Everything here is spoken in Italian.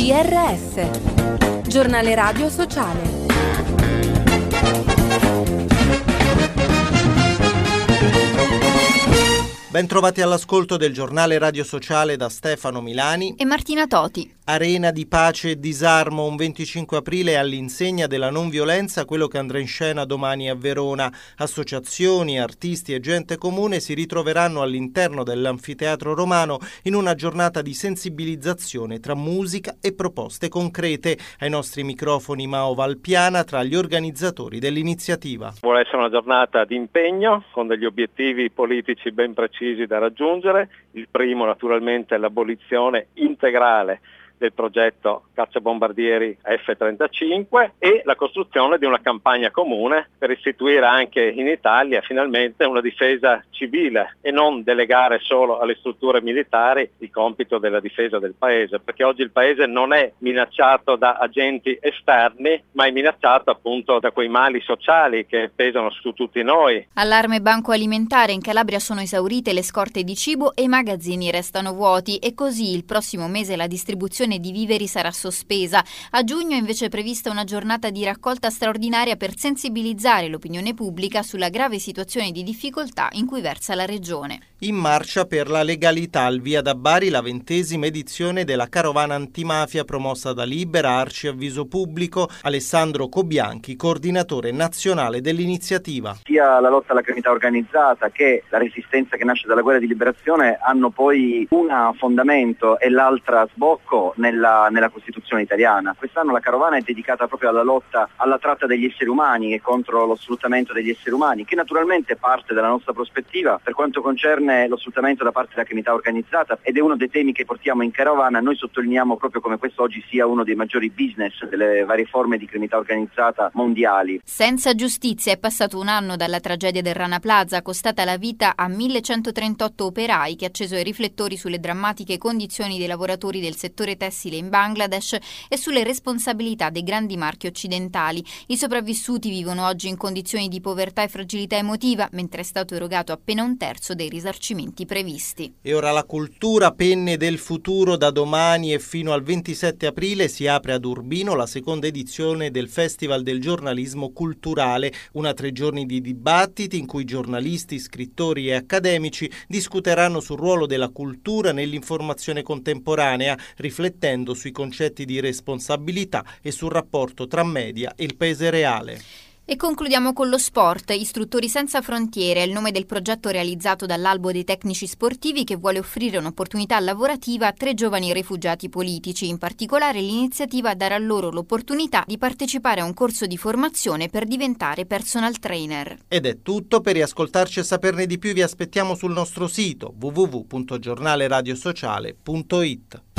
GRS, Giornale Radio Sociale. Ben trovati all'ascolto del Giornale Radio Sociale da Stefano Milani e Martina Toti. Arena di pace e disarmo, un 25 aprile all'insegna della non violenza, quello che andrà in scena domani a Verona. Associazioni, artisti e gente comune si ritroveranno all'interno dell'anfiteatro romano in una giornata di sensibilizzazione tra musica e proposte concrete. Ai nostri microfoni Mao Valpiana, tra gli organizzatori dell'iniziativa. Vuole essere una giornata di impegno con degli obiettivi politici ben precisi da raggiungere. Il primo naturalmente è l'abolizione integrale del progetto cacciabombardieri F-35 e la costruzione di una campagna comune per istituire anche in Italia finalmente una difesa civile e non delegare solo alle strutture militari il compito della difesa del paese, perché oggi il paese non è minacciato da agenti esterni, ma è minacciato appunto da quei mali sociali che pesano su tutti noi. Allarme banco alimentare: in Calabria sono esaurite le scorte di cibo e i magazzini restano vuoti, e così il prossimo mese la distribuzione di viveri sarà sospesa. A giugno invece è prevista una giornata di raccolta straordinaria per sensibilizzare l'opinione pubblica sulla grave situazione di difficoltà in cui versa la regione. In marcia per la legalità, al via da Bari la 20ª edizione della carovana antimafia promossa da Libera, Arci Avviso Pubblico. Alessandro Cobianchi, coordinatore nazionale dell'iniziativa. Sia la lotta alla criminalità organizzata che la resistenza che nasce dalla guerra di liberazione hanno poi una fondamento e l'altra sbocco nella Costituzione italiana. Quest'anno la carovana è dedicata proprio alla lotta alla tratta degli esseri umani e contro lo sfruttamento degli esseri umani, che naturalmente parte dalla nostra prospettiva per quanto concerne lo sfruttamento da parte della criminalità organizzata, ed è uno dei temi che portiamo in carovana. Noi sottolineiamo proprio come questo oggi sia uno dei maggiori business delle varie forme di criminalità organizzata mondiali. Senza giustizia. È passato un anno dalla tragedia del Rana Plaza, costata la vita a 1138 operai, che ha acceso i riflettori sulle drammatiche condizioni dei lavoratori del settore tessile in Bangladesh e sulle responsabilità dei grandi marchi occidentali. I sopravvissuti vivono oggi in condizioni di povertà e fragilità emotiva, mentre è stato erogato appena un terzo dei risarcimenti previsti. E ora la cultura, penne del futuro. Da domani e fino al 27 aprile si apre ad Urbino la seconda edizione del Festival del giornalismo culturale, una 3 giorni di dibattiti in cui giornalisti, scrittori e accademici discuteranno sul ruolo della cultura nell'informazione contemporanea, riflettendo sui concetti di responsabilità e sul rapporto tra media e il paese reale. E concludiamo con lo sport. Istruttori senza frontiere è il nome del progetto realizzato dall'Albo dei tecnici sportivi, che vuole offrire un'opportunità lavorativa a 3 giovani rifugiati politici. In particolare l'iniziativa darà loro l'opportunità di partecipare a un corso di formazione per diventare personal trainer. Ed è tutto. Per riascoltarci e saperne di più vi aspettiamo sul nostro sito www.giornaleradiosociale.it.